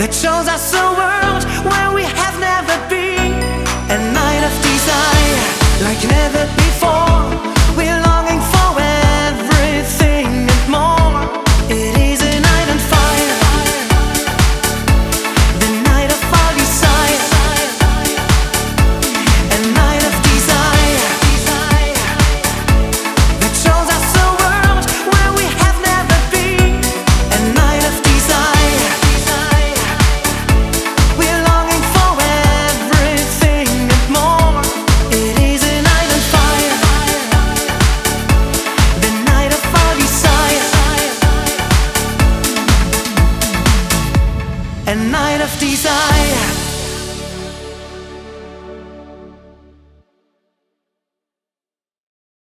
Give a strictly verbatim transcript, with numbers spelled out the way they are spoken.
that shows us a world where we have never been. A night of desire like never before. We're longing for everything and more. It is a night on fire, the night of our desire. A night of desire that shows us a world where we have never been. A night of desire, we're longing for everything and more. It is a night on fire, the night of our desire. A night of desire.